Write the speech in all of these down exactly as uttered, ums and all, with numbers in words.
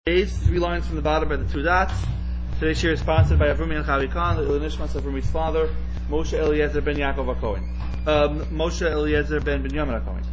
Three lines from the bottom by the two dots. Today's share is sponsored by Avrumi and Chavi Khan, the Nishmas of Avrumi's father, Moshe Eliezer ben Yaakov HaKohen. Um, Moshe Eliezer ben Binyamin HaKohen.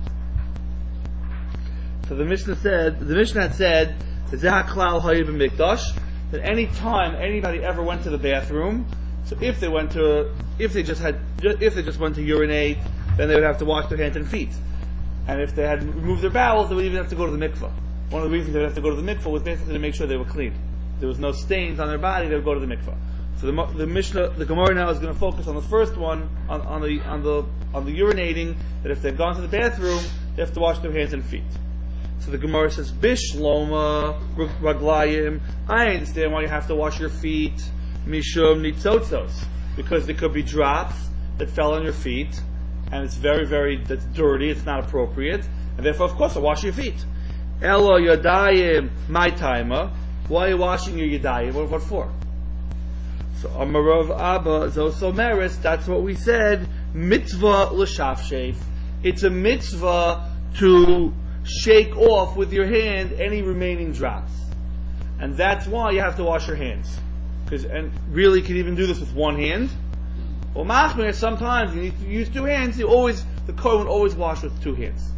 So the Mishnah said, the Mishnah had said, Zeh HaKlal Hayiv Mikdash, that any time anybody ever went to the bathroom, so if they went to, if they just had, if they just went to urinate, then they would have to wash their hands and feet. And if they had removed their bowels, they would even have to go to the mikveh. One of the reasons they would have to go to the mikveh was basically to make sure they were clean. If there was no stains on their body, they would go to the mikveh. So the, the Mishnah, the Gemara now is going to focus on the first one, on, on the on the on the urinating. That if they've gone to the bathroom, they have to wash their hands and feet. So the Gemara says, Bishloma raglayim. I understand why you have to wash your feet, mishum nitzotzos, because there could be drops that fell on your feet, and it's very very that's dirty. It's not appropriate, and therefore, of course, I wash your feet. Elo yadayim my timer. Why are you washing your yadayim? What, what for? So Amarav Abba Zosomeris. That's what we said. Mitzvah l'shafshef. It's a mitzvah to shake off with your hand any remaining drops, and that's why you have to wash your hands. Because and really, you can even do this with one hand. Well, machmir, sometimes you need to use two hands. You always the kohen would always wash with two hands.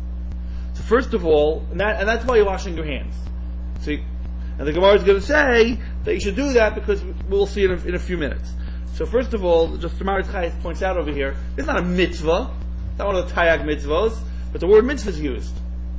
So first of all, and, that, and that's why you're washing your hands. So, you, and the Gemara is going to say that you should do that because we'll see it in, in a few minutes. So first of all, just Maris Chayes points out over here, it's not a mitzvah, it's not one of the Tayag mitzvahs, but the word mitzvah is used.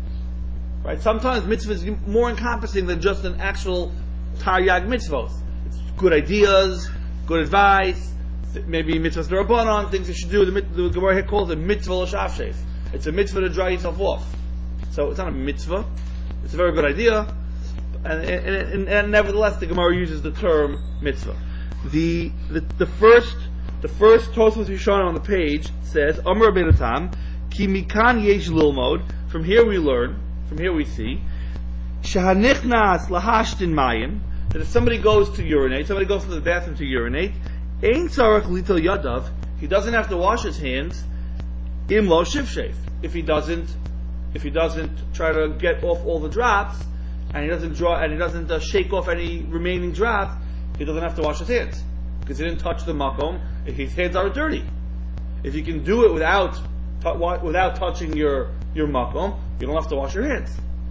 Right? Sometimes mitzvah is more encompassing than just an actual Tayag mitzvahs. It's good ideas, good advice, maybe mitzvahs d'Rabbanan, things you should do. The, the Gemara here calls it mitzvah l'shafshef. It's a mitzvah to dry yourself off. So it's not a mitzvah. It's a very good idea, and, and, and, and nevertheless, the Gemara uses the term mitzvah. The the, the first the first Tosfos Rishonim on the page says Amar Rabbeinu Tam Ki Mikan Yesh Lilmod. From here we learn. From here we see Shahanichnas Lahashtin Mayim. That if somebody goes to urinate, somebody goes to the bathroom to urinate, Ein Tzarach Litel Yadav. He doesn't have to wash his hands. Im Lo Shivshef. If he doesn't. If he doesn't try to get off all the drops, and he doesn't draw, and he doesn't uh, shake off any remaining drops, he doesn't have to wash his hands because he didn't touch the makom. His hands are dirty. If you can do it without t- without touching your your makom, you don't have to wash your hands.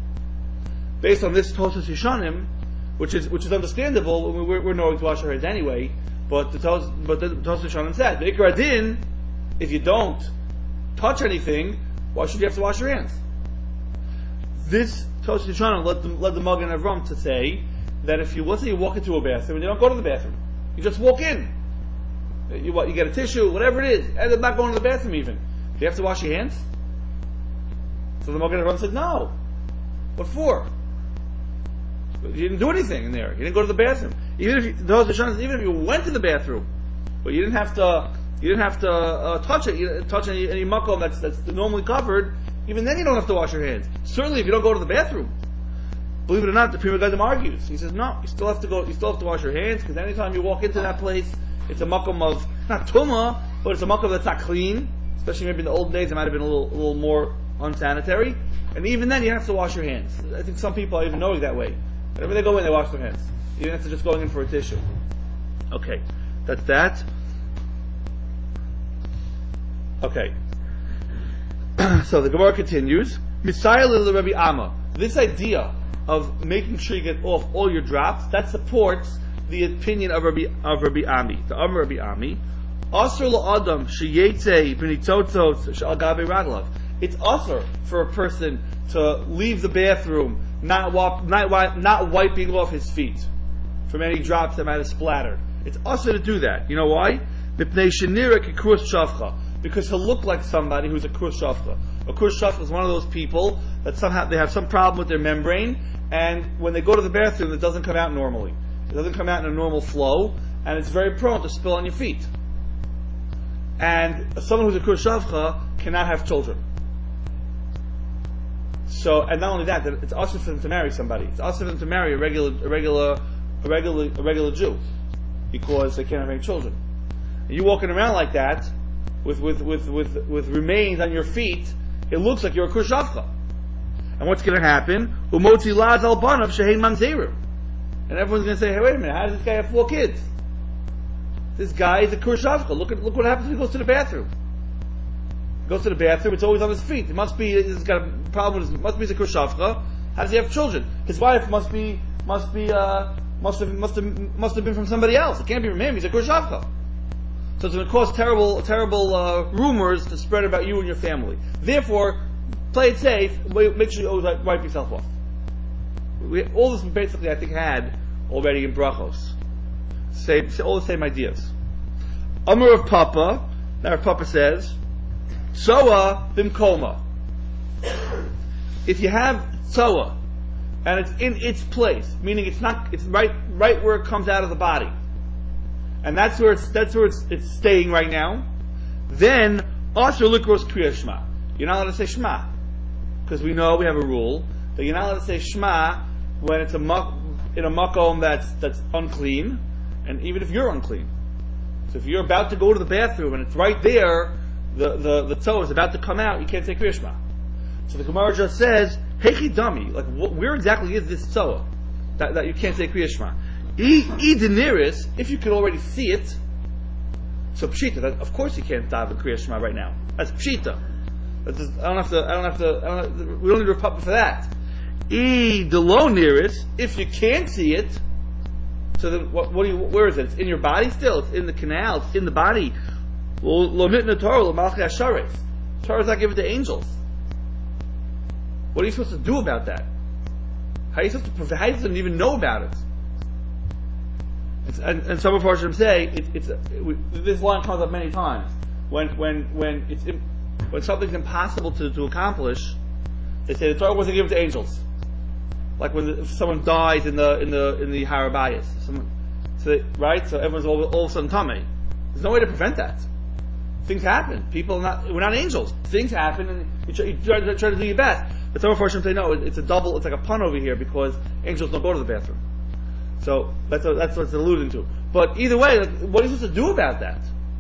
Based on this Tosfos Rishonim, which is which is understandable, we're, we're knowing to wash our hands anyway. But the Tos, but the Tosfos Rishonim said, the Ikar Din, if you don't touch anything, why should you have to wash your hands? This Tosfos Rishonim led the, led the Magen Avram to say that if you, let's say you walk into a bathroom and you don't go to the bathroom, you just walk in. You what? You get a tissue, whatever it is, and they're not going to the bathroom even. Do you have to wash your hands? So the Magen Avram said, no. What for? You didn't do anything in there. You didn't go to the bathroom. Even if you, the Tosfos Rishonim said, even if you went to the bathroom, but you didn't have to, you didn't have to uh, touch it, you didn't touch any, any makom that's that's normally covered. Even then, you don't have to wash your hands. Certainly, if you don't go to the bathroom. Believe it or not, the Pri Megadim argues. He says, no, you still have to go. You still have to wash your hands because anytime you walk into that place, it's a makom of not tumah, but it's a makom that's not clean. Especially maybe in the old days, it might have been a little, a little more unsanitary. And even then, you have to wash your hands. I think some people are even knowing that way. Whenever they go in, they wash their hands, even if they're just going in for a tissue. Okay, that's that. Okay. So the Gemara continues. Misayel Rabbi Amma. This idea of making sure you get off all your drops, that supports the opinion of Rabbi of Rabbi Ami. The Amar Rabbi Ami. Asr la'adam sheyetze b'nitzotzos sh'al raglav. It's asr for a person to leave the bathroom not wap, not not wiping off his feet from any drops that might have splattered. It's asr to do that. You know why? Mipnei shenira kikrus shavcha. Because he'll look like somebody who's a krus shafcha. A krus shafcha is one of those people that somehow they have some problem with their membrane, and when they go to the bathroom, it doesn't come out normally. It doesn't come out in a normal flow, and it's very prone to spill on your feet. And someone who's a krus shafcha cannot have children. So, and not only that, it's also for them to marry somebody. It's also for them to marry a regular, a regular, a regular, a regular Jew, because they can't have any children. And you walking around like that. With, with, with, with, with remains on your feet, it looks like you're a krus shafcha. And what's going to happen? Umotzi laz al banav shehein mamzerim. And everyone's going to say, hey, wait a minute, how does this guy have four kids? This guy is a kurshavka. Look at look what happens when he goes to the bathroom. He goes to the bathroom, it's always on his feet. It must be he's got a problem with his, must be he's a kurshavka. How does he have children? His wife must be must be uh, must have must have must have been from somebody else. It can't be from him. He's a kurshavka. So it's going to cause terrible terrible uh, rumors to spread about you and your family. Therefore, play it safe. Make sure you always wipe yourself off. We, all this basically, I think, had already in brachos. Same, all the same ideas. Amar of Papa. Now, Rav Papa says, Tzoa bimkoma. If you have tzoa and it's in its place, meaning it's not, it's right, right where it comes out of the body, and that's where it's, that's where it's, it's staying right now, then asher likros kriya shema. You're not allowed to say shema, because we know we have a rule that you're not allowed to say shema when it's a mak- in a makom that's that's unclean, and even if you're unclean. So if you're about to go to the bathroom and it's right there, the the the tzoa is about to come out, you can't say kriya shema. So the Gemara just says, Hechi dami, like wh- where exactly is this tzoa that, that you can't say kriya shema? E deniris, if you can already see it. So pshita, that, of course you can't daven kriya shema right now. That's pshita. That's just, I don't have to. I don't have to. I don't have, we don't need a Papa for that. E delo nearest, if you can't see it. So then, what, what do you? Where is it? It's in your body still. It's in the canal. It's in the body. Lo mitna Torah lo malchei hasharetz. Torah is not given to angels. What are you supposed to do about that? How are you supposed to? How do you even know about it? It's, and, and some of our Hashem say it, it's it, this line comes up many times when when when it's when something's impossible to, to accomplish. They say the Torah wasn't given to angels. Like when the, if someone dies in the in the in the Harabayas, someone, so they, right? So everyone's all, all of a sudden tummy. There's no way to prevent that. Things happen. People are not we're not angels. Things happen, and you try, you try, try to do your best. But some of our Hashem say no. It's a double. It's like a pun over here because angels don't go to the bathroom. So that's what, that's what it's alluding to. But either way, like, what are you supposed to do about that?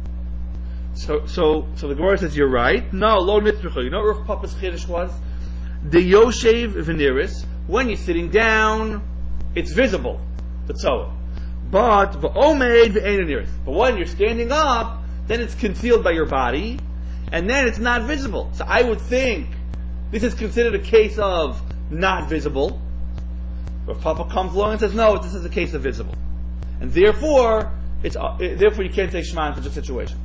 So so so the Gemara says you're right. No, lo nitzrucha. You know what Rav Papa's chiddush was? The Yoshev Veneris, when you're sitting down, it's visible, the tzoa. But V'omed Ve'enaneris. But when you're standing up, then it's concealed by your body, and then it's not visible. So I would think this is considered a case of not visible. But Papa comes along and says, no, this is a case of visible. And therefore, it's uh, therefore you can't say Shema in such a situation.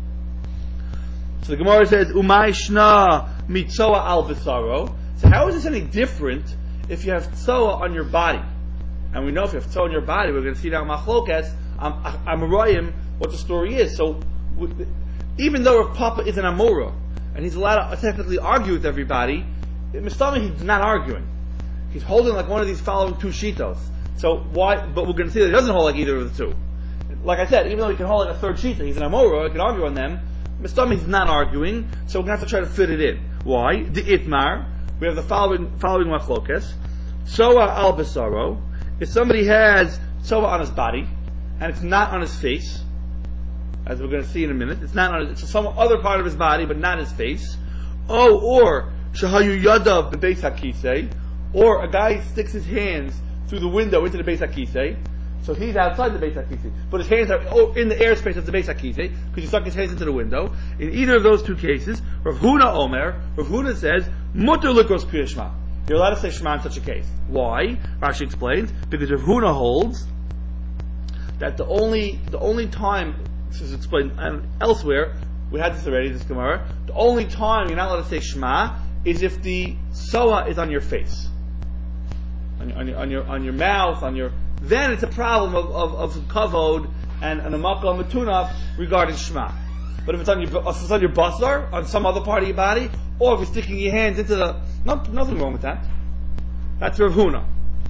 So the Gemara says, Umay Shna Mitzoa al Visaro. So how is this any different if you have tzoa on your body? And we know if you have tzoa on your body, we're going to see now Machlokas, I'm Amoraim, what the story is. So even though if Papa is an Amora, and he's allowed to technically argue with everybody, Mistami he's not arguing. He's holding like one of these following two shitos. So why, but we're going to see that he doesn't hold like either of the two. Like I said, even though he can hold like a third shita, he's an Amora, he can argue on them, Mistami he's not arguing, so we're going to have to try to fit it in. Why? The Itmar. We have the following following machlokas. Tzoa al basaro. If somebody has tzoa on his body and it's not on his face, as we're going to see in a minute, it's not on it's some other part of his body but not his face. Oh, or shahayu yadav bebeis hakisei, or a guy sticks his hands through the window into the beis hakisei. So he's outside the beis hakisei, but his hands are in the airspace of the beis hakisei because he stuck his hands into the window. In either of those two cases, Rav Huna Omer, Rav Huna says, Mutter likros kriya shema. You're allowed to say shema in such a case. Why? Rashi explains, because Rav Huna holds that the only the only time, this is explained and elsewhere, we had this already, this Gemara, the only time you're not allowed to say shema is if the soa is on your face, on your on your on your, on your mouth, on your. Then it's a problem of, of, of kavod and, and a makal matunaf regarding shema. But if it's on your if it's on your basar, on some other part of your body, or if you're sticking your hands into the, no, nothing wrong with that. That's Rav Huna.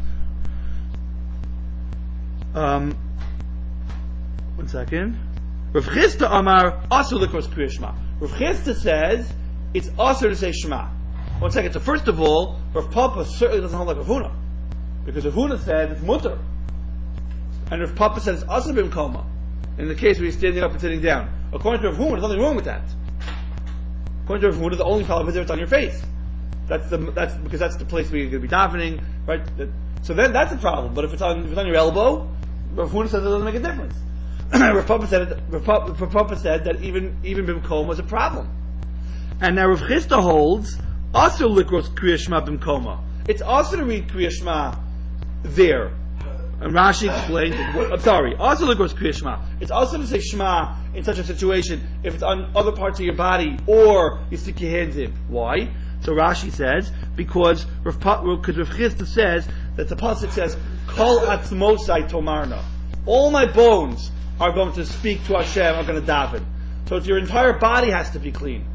Um, one second. Rav Chisda Amar Asur likros kriya shema. Rav Chisda says it's asur to say shema. One second. So first of all, Rav Papa certainly doesn't hold like Rav Huna, because Rav Huna said it's mutter. And if Papa says asur b'mkoma, in the case where he's standing up and sitting down, according to Rav Huna, there's nothing wrong with that. According to Rav Huna, the only problem is if it's on your face. That's the that's because that's the place where you're going to be davening, right? That, so then that's a problem. But if it's on if it's on your elbow, Rav Huna says it doesn't make a difference. Rav Papa said Rav Papa said that even even bimkom was a problem. And now Rav Chisda holds also likros Kriya Shema bimkoma. It's also to read Kriya Shema there. And Rashi explained, I'm sorry, also likros Kriya Shema. It's also to say Shema in such a situation if it's on other parts of your body or you stick your hands in. Why? So Rashi says, because Rav Chisda says that the pasuk says, Kol atzmosai tomarna. All my bones are going to speak to Hashem, are going to daven. So it's your entire body has to be clean.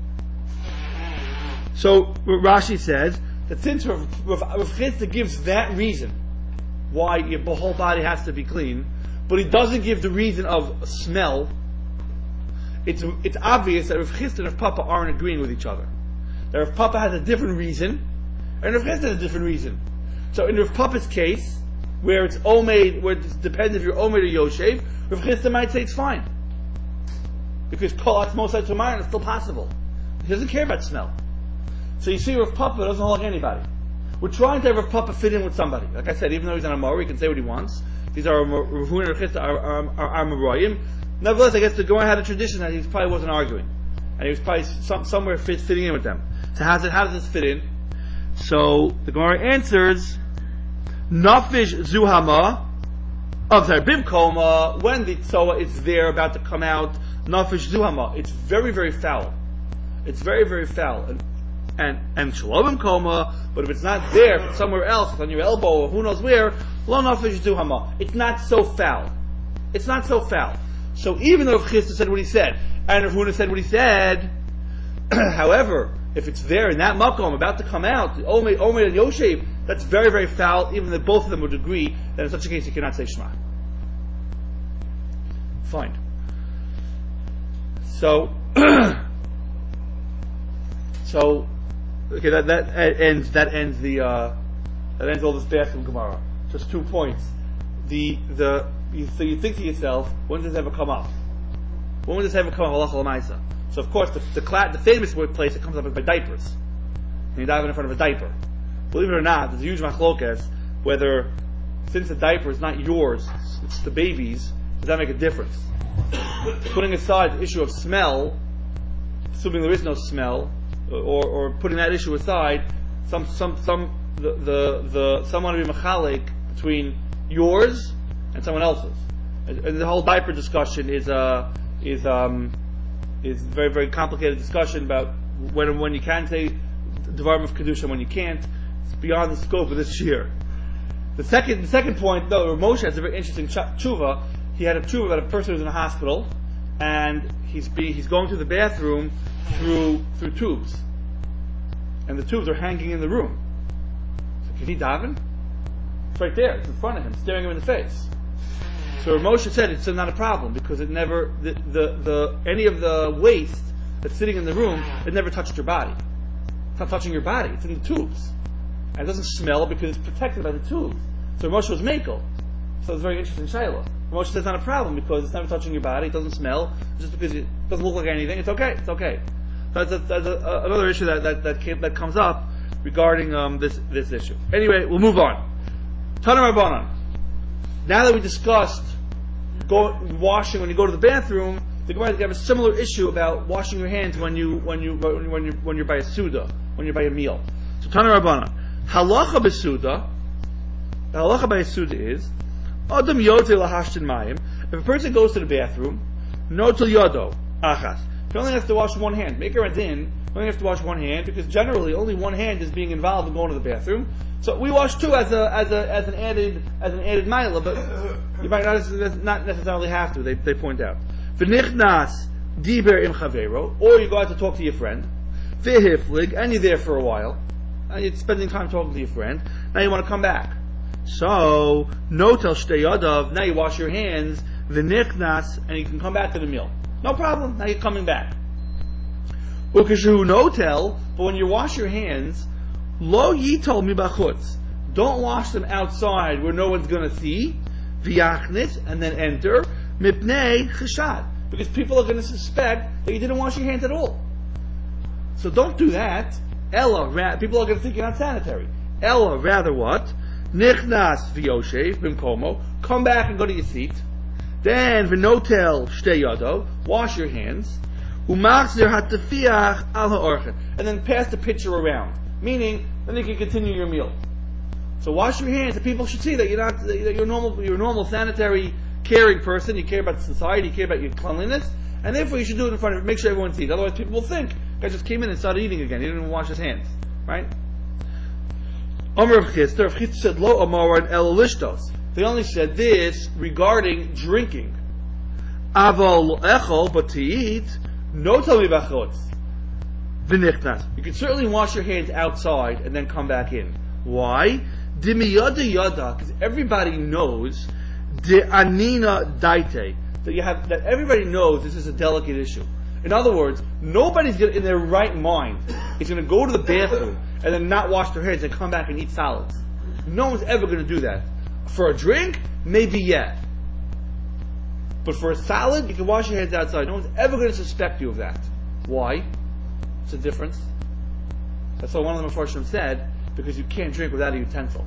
So Rashi says that since Rav, Rav, Rav Chisda gives that reason why your whole body has to be clean, but he doesn't give the reason of smell, it's it's obvious that Rav Chisda and Rav Papa aren't agreeing with each other. That Rav Papa has a different reason, and Rav Chisda has a different reason. So in Rav Papa's case, where it's Omeid, where it depends if you're Omeid or Yoshev, Rav Chisda might say it's fine. Because Kol Atzmosai Tomarna is still possible. He doesn't care about smell. So you see Rav Papa doesn't hold like anybody. We're trying to have Rav Papa fit in with somebody. Like I said, even though he's on a Mori, he can say what he wants. These are Rav Huna and Rav Chisda are, are, are, are Moroyim. Nevertheless, I guess the Gemara had a tradition that he probably wasn't arguing. And he was probably some, somewhere fit, fitting in with them. So how's it, how does this fit in? So the Gemara answers, Nafish Zuhama, I'm sorry, Bimkoma, when the Tzoa is there about to come out, Nafish Zuhama, it's very, very foul. It's very, very foul. And and, and Shalom Koma, but if it's not there, if it's somewhere else, it's on your elbow or who knows where, Lo Nafish Zuhama. It's not so foul. It's not so foul. So even though Rav Chisda said what he said, and Rav Huna said what he said, however, if it's there in that makom about to come out, Omer, Omer and Yoshev, that's very, very foul, even if both of them would agree that in such a case you cannot say Shema. Fine. So, so, okay, that, that ends, that ends the, uh, that ends all this bathroom Gemara. Just two points. The, the, you, so you think to yourself, when does this ever come up? When will this ever come up, halacha l'maisa? So of course, the the, cla- the famous place that comes up is by diapers. And you dive in front of a diaper. Believe it or not, there's a huge machlokas whether, since the diaper is not yours, it's the baby's, does that make a difference? Putting aside the issue of smell, assuming there is no smell, or, or putting that issue aside, some some some the the, the someone to be machalik between yours and someone else's. And, and the whole diaper discussion is uh is um. is a very, very complicated discussion about when and when you can say Devarim of Kedusha and when you can't. It's beyond the scope of this year. The second the second point, though, Moshe has a very interesting ch- tshuva. He had a tshuva about a person who's in a hospital, and he's be, he's going to the bathroom through through tubes. And the tubes are hanging in the room. So can he daven? It's right there, it's in front of him, staring him in the face. So Moshe said it's not a problem because it never the, the the any of the waste that's sitting in the room, it never touched your body. It's not touching your body; it's in the tubes, and it doesn't smell because it's protected by the tubes. So Moshe was makel. So it's very interesting shayla. Moshe said it's not a problem because it's never touching your body; it doesn't smell, just because it doesn't look like anything. It's okay. It's okay. That's, a, that's a, a, another issue that that that, came, that comes up regarding um, this this issue. Anyway, we'll move on. Tana Rabbanan. Now that we discussed go, washing when you go to the bathroom, the Gemara have a similar issue about washing your hands when you when you when you when you're by a suda, when you're by a meal. So Tana Rabbanan, halacha besuda, the halacha by a suda is adam yote lahashtin mayim. If a person goes to the bathroom, notel yodo achas. He only has to wash one hand. Make a radin. You only have to wash one hand because generally only one hand is being involved in going to the bathroom. So we wash two as a as a as an added as an added mila, but you might not, not necessarily have to. They they point out. V'nichnas diber im chavero, or you go out to talk to your friend. V'hiflig, and you're there for a while, and you're spending time talking to your friend. Now you want to come back. So notel shteyadav. Now you wash your hands. V'nichnas, and you can come back to the meal. No problem. Now you're coming back. Ukashu notel, but when you wash your hands. Lo yitol mibachutz. Don't wash them outside where no one's going to see. V'yachnis, and then enter. Mipnei cheshad. Because people are going to suspect that you didn't wash your hands at all. So don't do that. Ella, ra- people are going to think you're not sanitary. Ella, rather what? Nichnas v'yoshev b'mkomo. Come back and go to your seat. Then v'notel shtei yado. Wash your hands. Umachzir hatafiach al ha'orchen. And then pass the pitcher around. Meaning, then you can continue your meal. So wash your hands, and people should see that you're not, that you're normal, you're a normal, sanitary, caring person. You care about society, you care about your cleanliness, and therefore you should do it in front of, make sure everyone sees. Otherwise, people will think, guy just came in and started eating again. He didn't even wash his hands, right? Omer of Chisda, Rav Chisda said, "Lo amar and el lishtos." They only said this regarding drinking. Aval echol, but to eat, no tami b'chutz. V'nichnas. You can certainly wash your hands outside and then come back in. Why? Dimiyada yada, because everybody knows de anina daite, that you have, that everybody knows this is a delicate issue. In other words, nobody's gonna, in their right mind, is going to go to the bathroom and then not wash their hands and come back and eat salads. No one's ever going to do that. For a drink, maybe yeah. But for a salad, you can wash your hands outside. No one's ever going to suspect you of that. Why? It's a difference. That's what one of the Mefarshim said, because you can't drink without a utensil.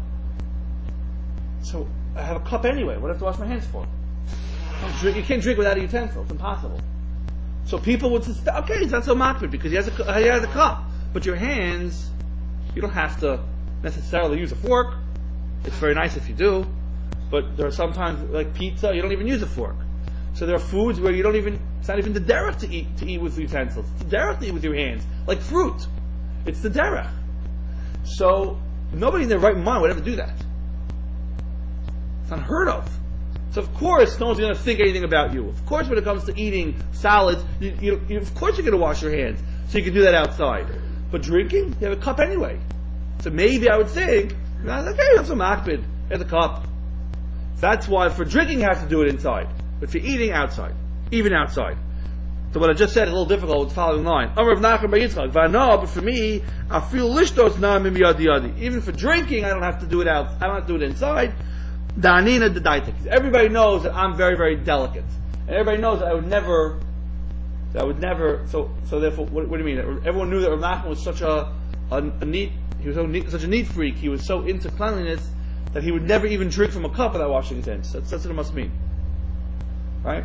So, I have a cup anyway. What do I have to wash my hands for? You can't drink without a utensil. It's impossible. So people would suspect, okay, he's not so makbid because he has, a, he has a cup. But your hands, you don't have to necessarily use a fork. It's very nice if you do. But there are sometimes, like pizza, you don't even use a fork. So there are foods where you don't even, it's not even the derech to eat, to eat with utensils. It's the derech to eat with your hands. Like fruit. It's the derech. So, nobody in their right mind would ever do that. It's unheard of. So of course, no one's going to think anything about you. Of course, when it comes to eating salads, you, you, you, of course you're going to wash your hands. So you can do that outside. But drinking, you have a cup anyway. So maybe I would think, okay, have some makbid. Here's a cup. That's why for drinking, you have to do it inside. But for eating, outside. Even outside. So what I just said is a little difficult with the following line. But for me, I feel lishtos na mim yadi yadi. Even for drinking, I don't have to do it out. I don't have to do it inside. Da'anina d'daita. Everybody knows that I'm very, very delicate, and everybody knows that I would never. That I would never. So, so therefore, what, what do you mean? Everyone knew that Rav Nachman was such a, a, a neat. He was so neat, such a neat freak. He was so into cleanliness that he would never even drink from a cup without washing his hands. That's, that's what it must mean, right?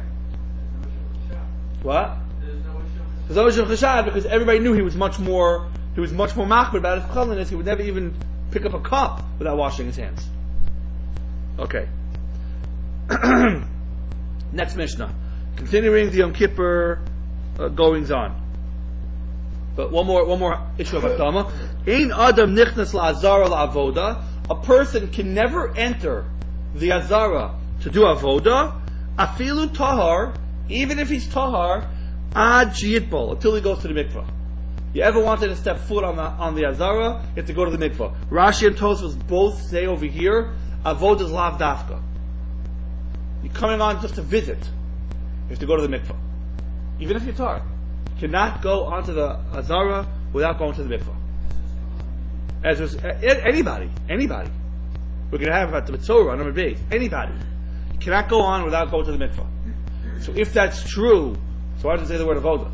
What? There's no issue of chashad because everybody knew he was much more. He was much more makbid about his cleanliness. He would never even pick up a cup without washing his hands. Okay. Next Mishnah. Continuing the Yom Kippur uh, goings on. But one more, one more issue of Hakdama. Ein adam nichnas la'azara la'avoda. A person can never enter the azara to do avoda. Afilu tahar, even if he's tahar, ad sheyitbol, until he goes to the mikvah. You ever wanted to step foot on the on the azara, you have to go to the mikvah. Rashi and Tosfos both say over here, avodah is lav dafka. You're coming on just to visit. You have to go to the mikvah. Even if you're tar. You cannot go onto the azara without going to the mikvah. As was, anybody, anybody. We're going to have about the Mitzorah on number base. Anybody. You cannot go on without going to the mikvah. So if that's true, so why does it say the word avodah?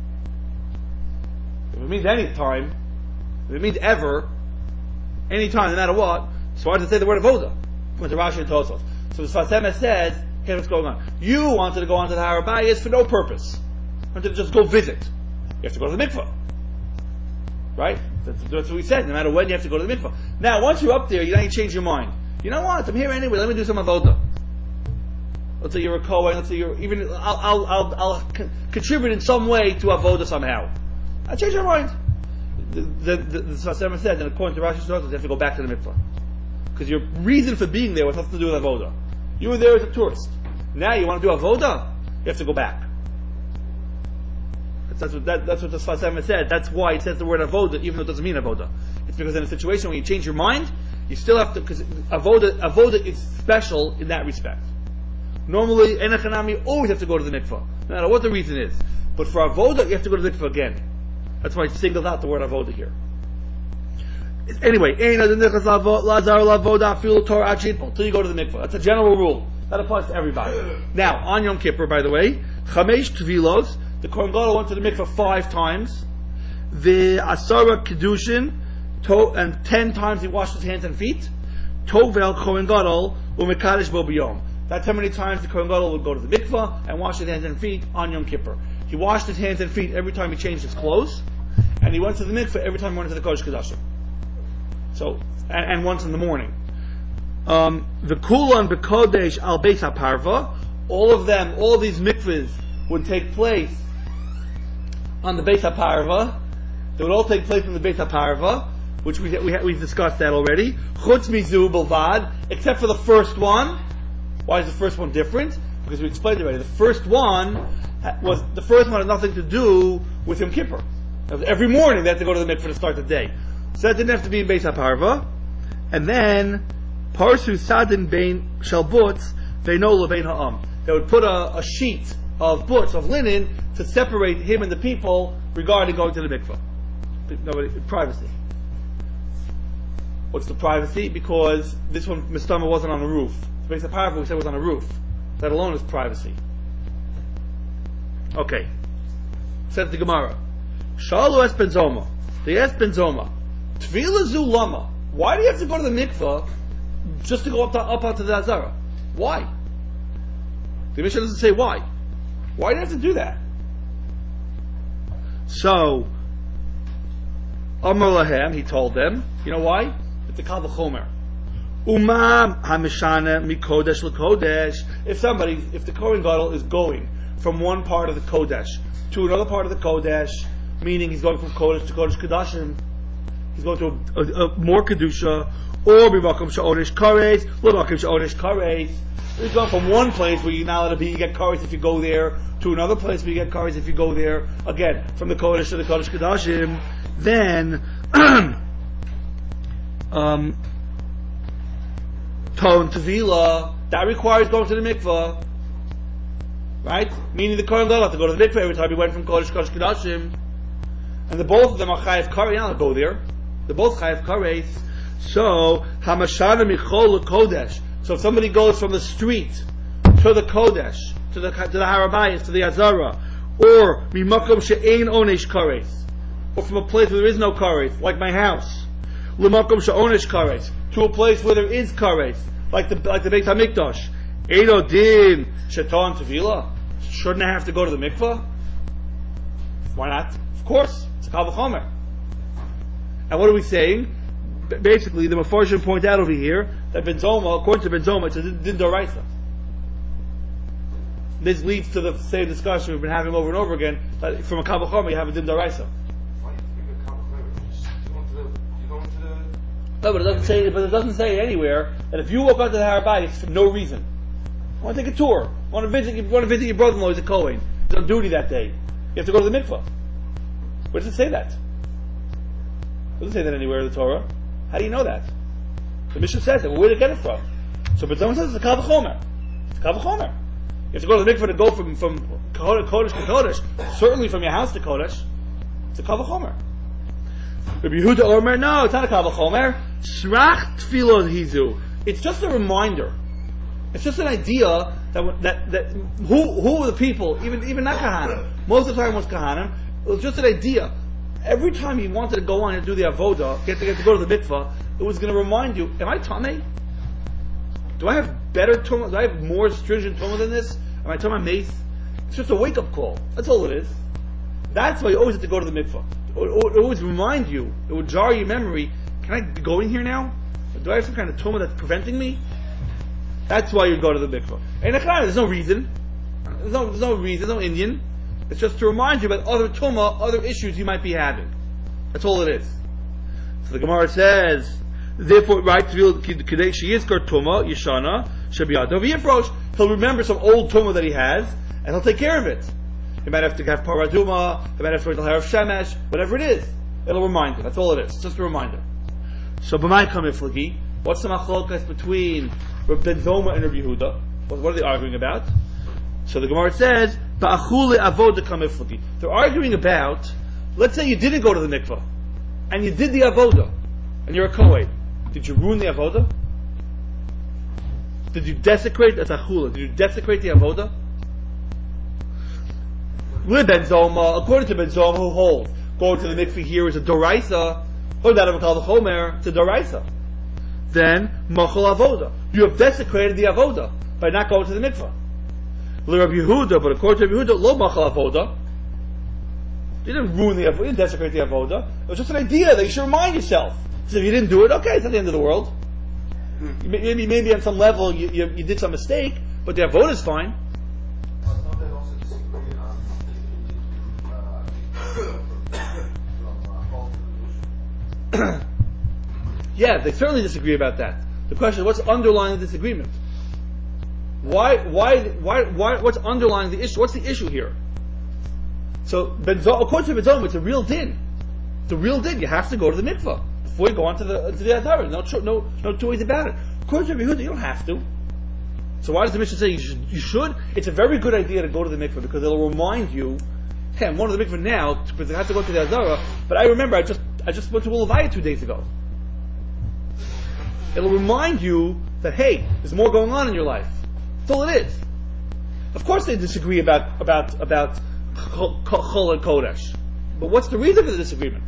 If it means any time, if it means ever, any time, no matter what, so why does it say the word avodah? Went to Rashi and Tosfos. So the Sfas Emes says, here's what's going on. You wanted to go onto the Har HaBayis for no purpose. You wanted to just go visit. You have to go to the mikvah. Right? That's, that's what we said. No matter when, you have to go to the mikvah. Now, once you're up there, you now you change your mind. You know what? I'm here anyway. Let me do some avodah. Let's say you're a Kohen. Let's say you're even. I'll I'll I'll, I'll con- contribute in some way to avodah somehow. I change your mind. The the, the, the Sfas Emes said, and according to Rashi Shlomo, you have to go back to the mikvah because your reason for being there was nothing to do with avodah. You were there as a tourist. Now you want to do avodah, you have to go back. That's what, that, that's what the Sfas Emes said. That's why it says the word avodah, even though it doesn't mean avodah. It's because in a situation when you change your mind, you still have to, because avodah, avodah is special in that respect. Normally, enechanami always have to go to the mikvah, no matter what the reason is. But for avodah, you have to go to the mikvah again. That's why it singled out the word avodah here. Anyway, until you go to the mikvah. That's a general rule. That applies to everybody. Now, on Yom Kippur, by the way, chamesh tvilos, the Kohen Gadol went to the mikvah five times. the Asara Kedushin, to, and ten times he washed his hands and feet. Tovel Kohen Gadol u'mekadesh bo b'yom. That's how many times the Kohen Gadol would go to the mikvah and wash his hands and feet on Yom Kippur. He washed his hands and feet every time he changed his clothes, and he went to the mikvah every time he went to the Kodesh Kodashim. So, and, and once in the morning. Um, the Kulan B'Kodesh Al Beis HaParva, all of them, all of these mikvahs would take place on the Beis HaParva. They would all take place on the Beis HaParva, which we we we discussed that already. Chutz mizu bilvad, except for the first one. Why is the first one different? Because we explained already. The first one was the first one had nothing to do with Yom Kippur. Every morning they had to go to the mikveh to start the day, so that didn't have to be in Beis HaParva. And then parsu sadin bein shalbutz veino lebein ha'am. They would put a, a sheet of butz of linen to separate him and the people regarding going to the mikveh. Nobody, privacy. What's the privacy? Because this one, Mistama, wasn't on the roof. The Beis HaParva, we said, was on a roof. That alone is privacy. Okay. Says the Gemara. Shalu es ben Zoma. They asked Ben Zoma, Tvila zu lama. Why do you have to go to the mikvah just to go up, to, up onto the Azara? Why? The Mishnah doesn't say why. Why do you have to do that? So, Amar lahem, he told them, you know why? It's a kal v'chomer. Umam hamishana mikodesh l'kodesh. If somebody, if the Kohen Gadol is going from one part of the Kodesh to another part of the Kodesh, meaning he's going from Kodesh to Kodesh Kodashim, he's going to a, a, a more Kedusha, or b'makom she'onesh kares, l'makom she'onesh kares. He's going from one place where you're not allowed to be, you get kares if you go there, to another place where you get kares if you go there, again, from the Kodesh to the Kodesh Kodashim, then, um, Ton Tevila, that requires going to the mikvah, right? Meaning the Kohen Gadol had to go to the mikvah every time he went from Kodesh to Kodesh Kodashim, and the both of them are Chayav Kares. You're not allowed to go there. They're both Chayav Kares. So Hamashana Michol Kodesh. So if somebody goes from the street to the Kodesh, to the to the Harabayis, to the Azara, or Mimakom She'ein Onesh Kares, or from a place where there is no Kares, like my house, L'makom She'onesh Kares, to a place where there is Kares, like the like the Beit HaMikdash, Eido Din Sheton Tevila, shouldn't I have to go to the mikvah? Why not? Of course, it's a kal v'chomer. And what are we saying? B- basically, the Mefarshim point out over here that Ben Zoma, according to Ben Zoma, it's a din d'oraisa. This leads to the same discussion we've been having over and over again, that from a kal v'chomer you have a din d'oraisa. Why do you think a kal v'chomer? You go to the, you go to the... No, but it doesn't say. But it doesn't say anywhere that if you walk onto the Harabayis for no reason, I want to take a tour, I want to visit, you want to visit your brother-in-law who's a Kohen, he's on duty that day. You have to go to the mikvah. Where does it say that? It doesn't say that anywhere in the Torah. How do you know that? The Mishnah says it. Well, where did it get it from? So, but someone says it's a kal v'chomer. It's a kal v'chomer. You have to go to the mikvah to go from from Kodesh to Kodesh. Certainly from your house to Kodesh. It's a kal v'chomer. Rabbi Yehuda Omer, no, it's not a kal v'chomer. Srach tefilot hizu. It's just a reminder. It's just an idea that that that who who are the people? Even even not Kahanim. Most of the time it was Kahanim. It was just an idea. Every time he wanted to go on and do the avoda, get to get to go to the mikvah, it was going to remind you: am I tamei? Do I have better tumah? Do I have more stringent tumah than this? Am I tamei mace? It's just a wake up call. That's all it is. That's why you always have to go to the mikvah. It would always remind you. It would jar your memory. Can I go in here now? Do I have some kind of tumah that's preventing me? That's why you go to the mikvah. And there's no reason. There's no, there's no reason. There's no Indian. It's just to remind you about other tumah, other issues you might be having. That's all it is. So the Gemara says, therefore, right, Kadei Sheyizkar tumah Yishana Shabiyadav Yifrosh. He'll remember some old tumah that he has, and he'll take care of it. He might have to have paraduma. He might have to have shemesh. Whatever it is, it'll remind him. That's all it is. It's just a reminder. So, b'may kamiflagi. What's the machlokas between Ben Zoma and Rabbi Yehuda? What, what are they arguing about? So the Gemara says, "Ba'achule avoda kamiflagi." They're arguing about. Let's say you didn't go to the mikvah, and you did the avoda, and you're a kohen. Did you ruin the avoda? Did you desecrate? That's achula. Did you desecrate the avoda? Ben Zoma, according to Ben Zoma, who holds going to the mikveh here is a doraisa, or that of a kal v'chomer to doraisa. Then machal avoda. You have desecrated the avoda by not going to the mikveh. L'Rabbi Yehuda, but according to Rabbi Yehuda, lo machal avoda. You didn't ruin the avoda, you didn't desecrate the avoda. It was just an idea that you should remind yourself. So if you didn't do it, okay, it's not the end of the world. Maybe, maybe on some level you, you, you did some mistake, but the avoda is fine. But don't they also disagree on if you need to uh, from uh, false delusion? Yeah, they certainly disagree about that. The question is, what's underlying the disagreement? Why, why, why, why, what's underlying the issue? What's the issue here? So, benzo, according to Benzoma, it's a real din. It's a real din. You have to go to the mikvah before you go on to the, to the Adar. No, no, no two ways about it. According to Rabbi Yehuda, you don't have to. So why does the Mishnah say you should, you should? It's a very good idea to go to the mikvah because it'll remind you, hey, I'm going to the mikvah now because I have to go to the Adar, but I remember I just, I just went to Ulavaya two days ago. It'll remind you that, hey, there's more going on in your life. That's all it is. Of course they disagree about, about, about Chol and Kodesh. But what's the reason for the disagreement?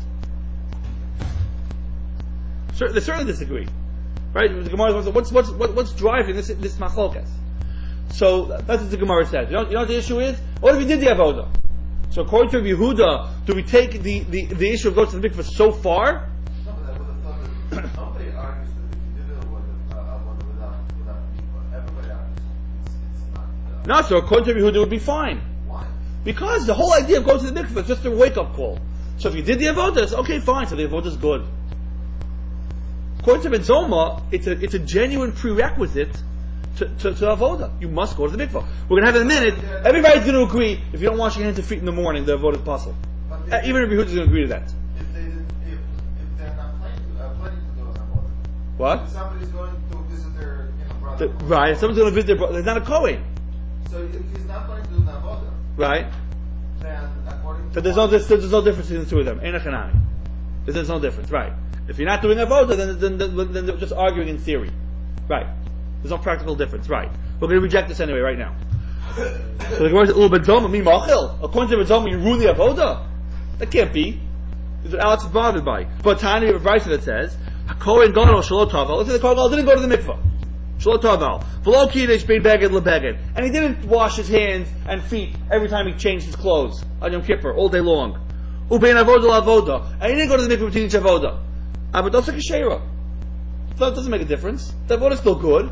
Cer- they certainly disagree. Right? The Gemara wants, what's, what's, what's driving this, this machlokas? So, that's what the Gemara says. You know, you know what the issue is? What if we did the avoda? So according to Yehuda, do we take the, the, the issue of going to the mikveh so far? No, but I would have thought that nobody argues that if you did it with uh, without without mikvah, everybody argues it's, it's not. Uh, No, so according to Yehuda it would be fine. Why? Because the whole idea of going to the mikveh is just a wake-up call. So if you did the avoda, it's okay, fine, so the avoda is good. According to Benzoma, it's a, it's a genuine prerequisite to, to, to avoda. You must go to the mikveh. We're going to have in a minute, everybody's going to agree, if you don't wash your hands and feet in the morning, the avoda is possible. But Uh, if, even if Yehuda is going to agree to that. if they did, if if they're not planning to, uh, planning to do an avoda, What? if somebody's going to visit their you know brother, The, right, if someone's going to visit their brother, there's not a Kohen. so if he's not planning to do an avoda, Right? then according to So there's no, there's, there's no difference between the two of them. Ein Hanami. There's, there's no difference, right? If you're not doing avoda, then, then, then, then they're just arguing in theory. Right. There's no practical difference, right? We're going to reject this anyway, right now. So the Gemara says, "Oh, Benzoma, mi machil." According to Benzoma, you ruin the avoda. That can't be. This is what Alex is bothered by. But Tani, we have a brayso that says, "Kohen gadol shelo tavel." Let's say the Kohen gadol didn't go to the mikvah. Shelo tavel. V'lo kiddush bein beged lebeged, and he didn't wash his hands and feet every time he changed his clothes on Yom Kippur all day long. Ubein avoda lavoda, and he didn't go to the mikvah between each avoda. Avodah kashera. So it doesn't make a difference. The avoda is still good.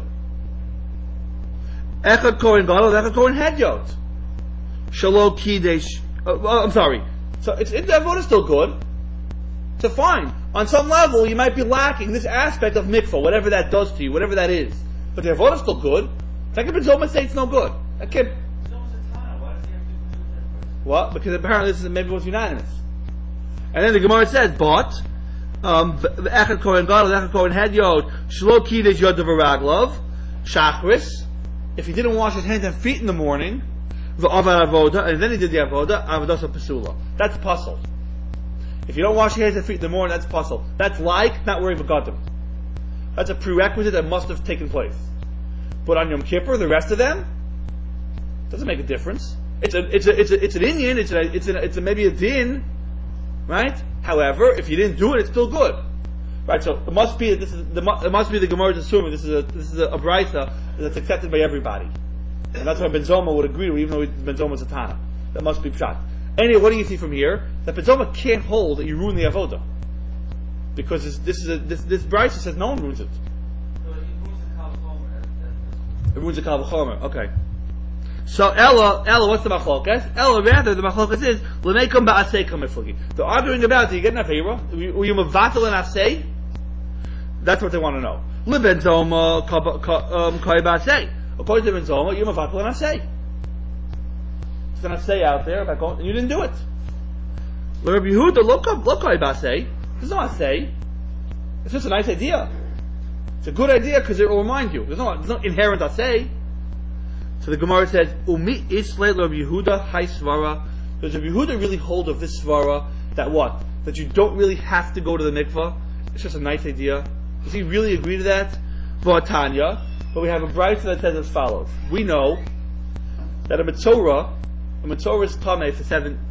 Echad Kohen Gadol, Echad Kohen Hedyot. Shelo Kiddush. Uh, I'm sorry. So it's it, the avoda is still good. So fine. On some level, you might be lacking this aspect of mikvah, whatever that does to you, whatever that is. But the avoda is still good. How can Benzoma say it's no good? That can't. What? Because apparently this is maybe it was unanimous. And then the Gemara says, but um, the Echad Kohen Gadol, Echad Kohen Hedyot, Shelo Kiddush Yod V'Raglav, Shachris. If he didn't wash his hands and feet in the morning, the Avad Avoda, and then he did the Avoda, Avodah Pesula. That's puzzle. If you don't wash your hands and feet in the morning, that's puzzle. That's like not wearing begadim. That's a prerequisite that must have taken place. But on Yom Kippur, the rest of them doesn't make a difference. It's a, it's a, it's a, it's an Indian. It's a, it's a, it's a maybe a din, right? However, if you didn't do it, it's still good, right? So it must be that this is the, it must be the Gemara's assuming this is a this is a, a brayso that's accepted by everybody, and that's why Benzoma would agree with, even though Benzoma is a Tana. That must be pshat. Anyway, what do you see from here? That Benzoma can't hold that you ruin the avoda, because this, this is a, this this brayso says no one ruins it. So it ruins the Kal V'chomer. It ruins the Kal V'chomer. Okay. So Ella, Ella, what's the machlokas? Ella, rather the machlokas is l'neikom ba'asei kamiflagi. They're arguing about, do you get an avera? Were you mavatal and asei? That's what they want to know. L'benzoma kai ba'asei. According to Benzoma, you're mavatal and asei. There's an asei out there about going, and you didn't do it. L'Rabbi Yehuda lo kai ba'asei. There's no asei. It's just a nice idea. It's a good idea because it will remind you. There's no, there's no inherent asei. So the Gemara says, "Umi islay Rabbi Yehuda hay svara." Does Rabbi Yehuda really hold of this svara that what? That you don't really have to go to the mikvah? It's just a nice idea. Does he really agree to that? V'atanya, but we have a brayso that says as follows: we know that a metzora, a metzora is tameh for seven,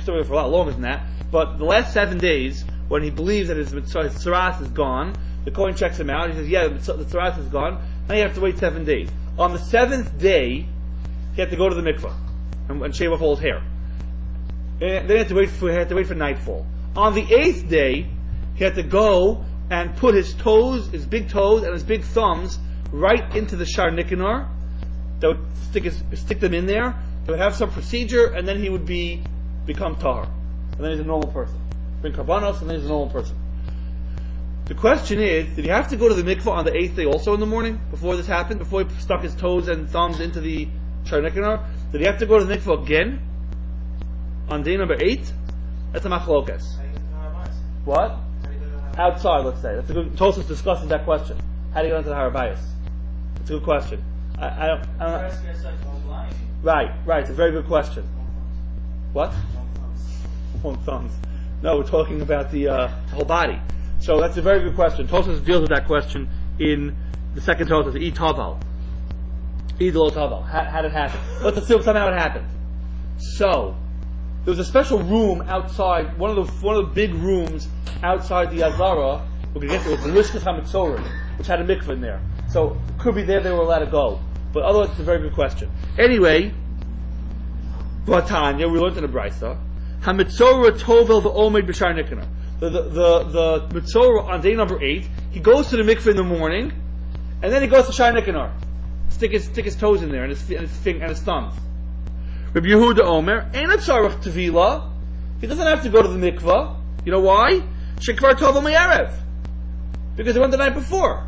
story for a lot longer than that. But the last seven days, when he believes that his, his tzaras is gone, the Kohen checks him out. He says, "Yeah, the tzaras is gone." Now you have to wait seven days. On the seventh day, he had to go to the mikvah and, and shave off all his hair. And then he had to wait for he had to wait for nightfall. On the eighth day, he had to go and put his toes, his big toes, and his big thumbs right into the Shar Nicanor. That would stick his, stick them in there. They would have some procedure, and then he would be become tahar, and then he's a normal person. Bring karbanos, and then he's a normal person. The question is, did he have to go to the mikvah on the eighth day also in the morning before this happened? Before he stuck his toes and thumbs into the Shar Nicanor? Did he have to go to the mikvah again on day number eight? That's a machlokas. What? Outside, let's say. That's a good. Tosfos discusses that question. How do you get into the Har Habayis? That's a good question. I, I don't. I don't right, right. It's a very good question. What? One thumbs. No, we're talking about the uh, whole body. So that's a very good question. Tosfos deals with that question in the second Tosfos, E Taval. E Lo Taval. How, how did it happen? Let's assume somehow it happened. So there was a special room outside, one of the one of the big rooms outside the Azara. We're going to get to it. The Lishkas HaMitzorim, which had a mikvah in there. So it could be there they were allowed to go. But otherwise, it's a very good question. Anyway, Vatanya, we learned in the Brisa, HaMitzorah Tovel v'Omed b'Shar Nicanor. The the the, the Mitzorah on day number eight, he goes to the mikvah in the morning, and then he goes to Shar Nicanor. Stick his stick his toes in there and his and his, finger, and his thumbs. Rabbi Yehuda Omer, Ein Tzarech Tevila. He doesn't have to go to the mikvah. You know why? Shekvar Tovel Me'erev. Because he went the night before.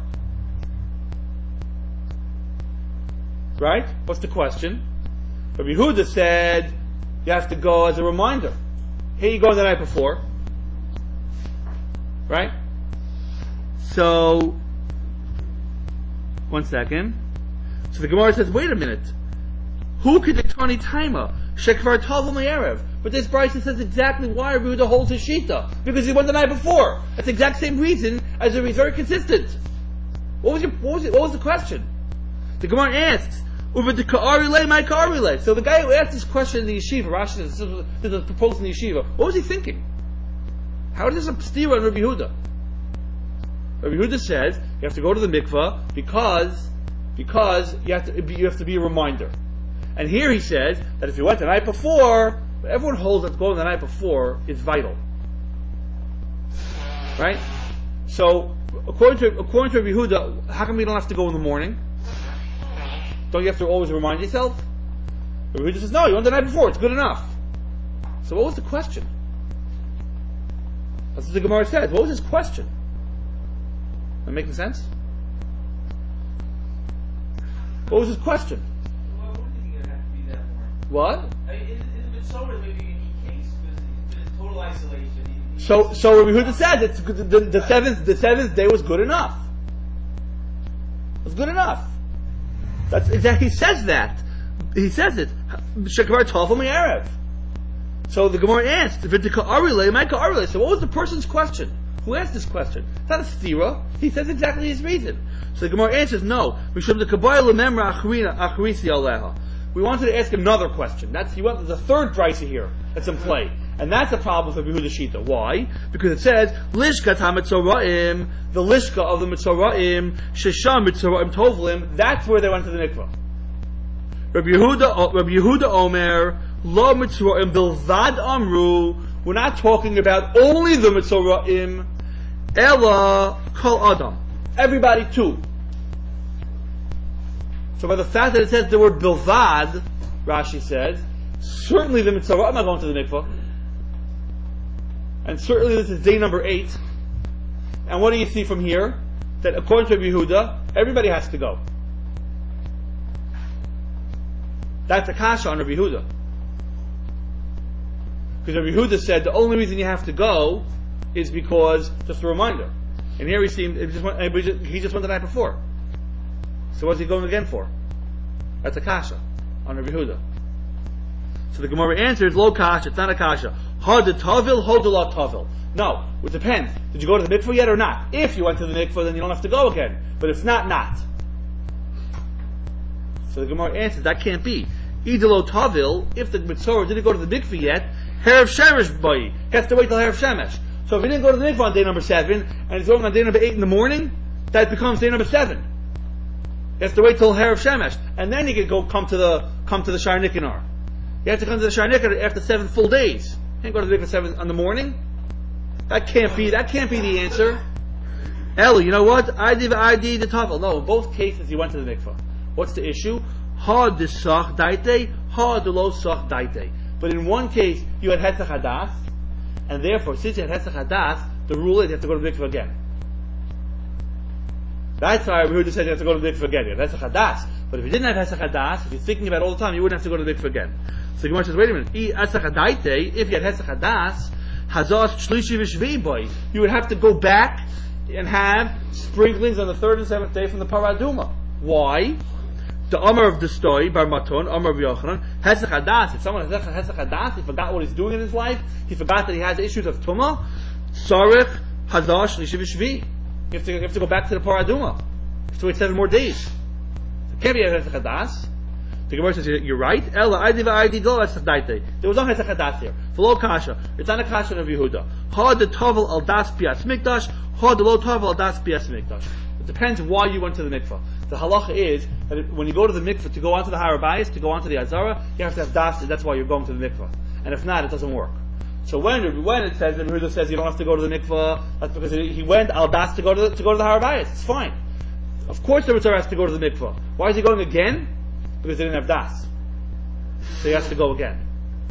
Right? What's the question? Rabbi Yehuda said you have to go as a reminder. Here you go the night before. Right? So, one second. So the Gemara says, wait a minute. Who could the Tani Taima? Shekvar Tovel Me'erev. But this Brisa says exactly why Rabbi Yehuda holds his shita. Because he went the night before. That's the exact same reason as he's very consistent. What was your, what was it, what was the question? The Gemara asks, Uva de Ka'arile, my Ka'arile. So the guy who asked this question in the yeshiva, Rashi says, this was, this was proposed in the yeshiva, what was he thinking? How is this a stira on Rabbi Yehuda? Rabbi Yehuda says, you have to go to the mikvah because, because you have to, you have to be a reminder. And here he says that if you went the night before, everyone holds that going the night before is vital. Right? So, according to according to Rabbi Yehuda, how come you don't have to go in the morning? Don't you have to always remind yourself? Rabbi Yehuda says, no, you went the night before, it's good enough. So what was the question? That's what the Gemara said. What was his question? That making sense? What was his question? What? I mean, in, in the Mitzorah, maybe a unique case because it's been in total isolation. He, he So, so Rabbi Yehuda said that the, the, the seventh, the seventh day was good enough. It was good enough. That's exactly. He says that. He says it. Shekvar Tovel Me'erev. So the Gemara asked, "V'tika Arile, Ma'ika Arile." So what was the person's question? Who asked this question? It's not a stira. He says exactly his reason. So the Gemara answers, "No." Mishum the Kabbalah Lememra Achrina Achrisi Aleha. We wanted to ask another question. That's he went. There's a third brisa here that's in play, and that's a problem for Yehuda Shita. Why? Because it says Lishkat HaMitzoraim, the Lishka of the Mitzoraim, Shesham Mitzoraim Tovlim. That's where they went to the mikvah. Rabbi Yehuda, Rabbi Yehuda Omer, Lo Mitzoraim Bilvad Amru. We're not talking about only the Mitzoraim, Ella Kol Adam. Everybody too. So by the fact that it says the word bilvad, Rashi says, certainly the mitzvah, I'm not going to the mikvah. And certainly this is day number eight. And what do you see from here? That according to Rabbi Yehuda, everybody has to go. That's a kasha on Rabbi Yehuda. Because Rabbi Yehuda said the only reason you have to go is because, just a reminder. And here he seemed, he just went, he just went the night before. So what's he going again for? That's a kasha on Rabbi Yehuda. So the Gemara answers, lo kasha, it's not a kasha. Ha de tavil, ha de la tavil. No, it depends. Did you go to the mikvah yet or not? If you went to the mikvah, then you don't have to go again. But if not, not. So the Gemara answers, that can't be. Idelo tavil, if the mitzvah didn't go to the mikvah yet, Herav Shemesh boy. He has to wait till Herav Shemesh. So if he didn't go to the mikvah on day number seven, and he's going on day number eight in the morning, that becomes day number seven. He has to wait till Herav Shemesh, and then he can go come to the come to the Shar Nikanor. He has to come to the Shar Nikanor after seven full days. He can't go to the mikvah seven in the morning. That can't be. That can't be the answer. Eli, you know what? I did. I did the tafel. No, in both cases he went to the mikvah. What's the issue? Ha de sach daite, ha de lo sach daite. But in one case you had hetzach hadas, and therefore since you had hetzach hadas, the rule is you have to go to the mikvah again. That's why we just said you have to go to the mikvah again. You have hetzach hadas. But if you didn't have hetzach hadas, if you're thinking about it all the time, you wouldn't have to go to the mikvah again. So the Gemara says, wait a minute. If you had hetzach hadas, hazas shlishi v'shvei boy, you would have to go back and have sprinklings on the third and seventh day from the paraduma. Why? The Amar of the story, Bar Maton, Amar of Yochanan, Hesach Hadas. If someone has Hesach Hadas, he forgot what he's doing in his life, he forgot that he has issues of Tumah, Sarich, Hazash, Lishivishvi. You have to, you have to go back to the Paraduma. You have to wait seven more days. So it can't be a Hesach Hadas. The Gemara says, you're right. Ella, I did I did Hesach Daite. There was no Hesach Hadas here. Follow Kasha. It's not a Kasha of Yehuda. Ha de Tovel al Das Pias Mikdash, Ha de Lo Tovel al Das Pias Mikdash. It depends why you went to the mikvah. The halacha is that it, when you go to the mikvah to go onto the Harabayas, to go onto the Azara, you have to have das, that's why you're going to the mikvah. And if not, it doesn't work. So when when it says, when Yehuda says you don't have to go to the mikvah, that's because he went al das to go to the, to go to the Harabayas. It's fine. Of course the Ritzar has to go to the mikvah. Why is he going again? Because he didn't have das. So he has to go again.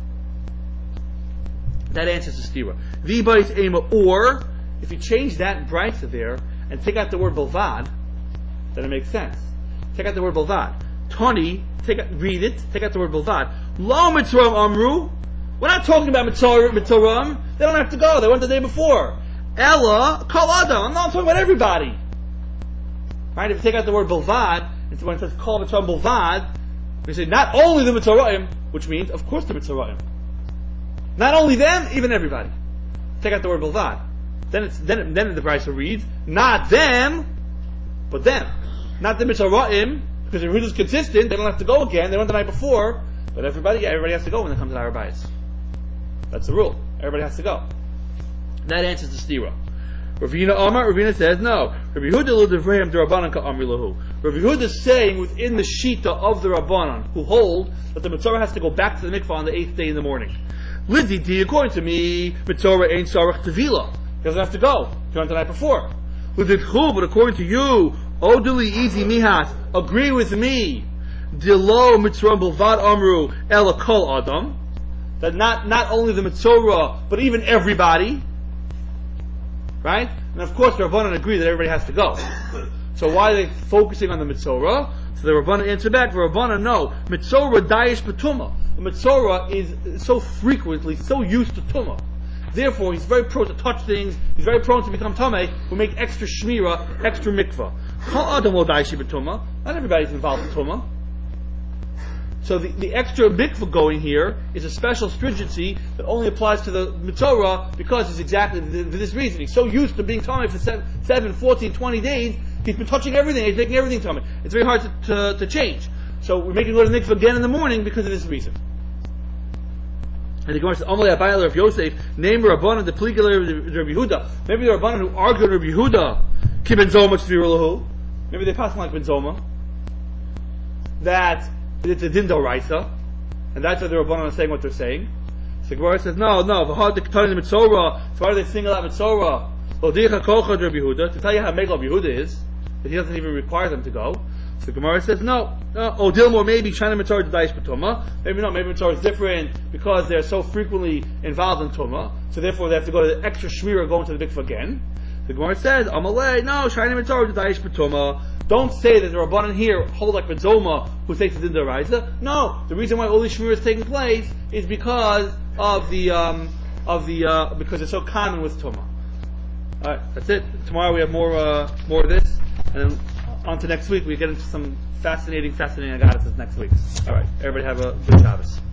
That answers the stira. V'bayis ema, or if you change that brayta there and take out the word bilvad, then it makes sense. Take out the word bilvad. Tani, take out, read it, take out the word bilvad. Lo mitzoram amru. We're not talking about mitzoram. They don't have to go. They went the day before. Ella, kol adam. I'm not talking about everybody. Right? If you take out the word bilvad, it's when it says kol mitzoram bilvad, we say not only the mitzoraim, which means, of course, the mitzoraim. Not only them, even everybody. Take out the word bilvad. Then it's then then the Brisa reads not them, but them. Not the Mitzrayim, because the Yehuda is consistent. They don't have to go again. They went the night before, but everybody yeah, everybody has to go when they come to the Harabayas. That's the rule. Everybody has to go. That answers the stira. Ravina Amar. Ravina says no. Rabbi Yehuda lo devrayim derabanan ka'amri lahu. Rabbi Yehuda is saying within the shita of the Rabbanan who hold that the Mitzvah has to go back to the mikvah on the eighth day in the morning. Liddi, according to me, Mitzvah ain't sarach tevila. He doesn't have to go. He went the night before. But according to you, Odili Easy Mihas, agree with me. Dilo Mitzvah Bilvad Amru Ela Kol Adam. That not, not only the Mitzvah, but even everybody. Right? And of course the Rabbanan agree that everybody has to go. So why are they focusing on the Mitzvah? So the Rabbanan answer back, the Rabbanan no. Mitzvah Dayesh B'tumah. The Mitzvah is so frequently, so used to Tumah. Therefore, he's very prone to touch things. He's very prone to become tamei. We make extra shmira, extra mikvah. Not everybody's involved in tumah. So the, the extra mikvah going here is a special stringency that only applies to the mitzvah because it's exactly for this reason. He's so used to being tamei for seven, seven, fourteen, twenty days. He's been touching everything. He's making everything tamei. It's very hard to, to, to change. So we're making go to the mikvah again in the morning because of this reason. And the Gemara says, Amalei Abayla of Yosef, name Rabbanan the Pligel of Rabbi Yehuda. Maybe the Rabbanan who argued Rabbi Yehuda, Ki Ben Zoma Tzvirulahu. Maybe they pass like Ben Zoma. That it's a din d'oraisa, and that's why the Rabbanan are saying what they're saying. So the Gemara says, no, no, v'had the Ketani Mitzorah. So why do they single out Mitzorah? L'dicha kolchad Rabbi Yehuda, to tell you how Megel Rabbi Yehuda is, that he doesn't even require them to go. So the Gemara says, no, no, oh, Dilmore, maybe China Mitzvah to Daish B'Tumah. Maybe not, maybe Mitzvah is different because they're so frequently involved in Tumah, so therefore they have to go to the extra Shmira going to the mikvah again. The Gemara says, Amalei, no, China Mitzvah to Daish B'Tumah. Don't say that the Rabbanan here hold like B'Zoma who takes it in the Raisa. No, the reason why all these Shmira is taking place is because of the, um, of the, uh, because it's so common with Tumah. Alright, that's it. Tomorrow we have more, uh, more of this, and then on to next week, we get into some fascinating, fascinating Agadas next week. Alright, everybody have a good Shabbos.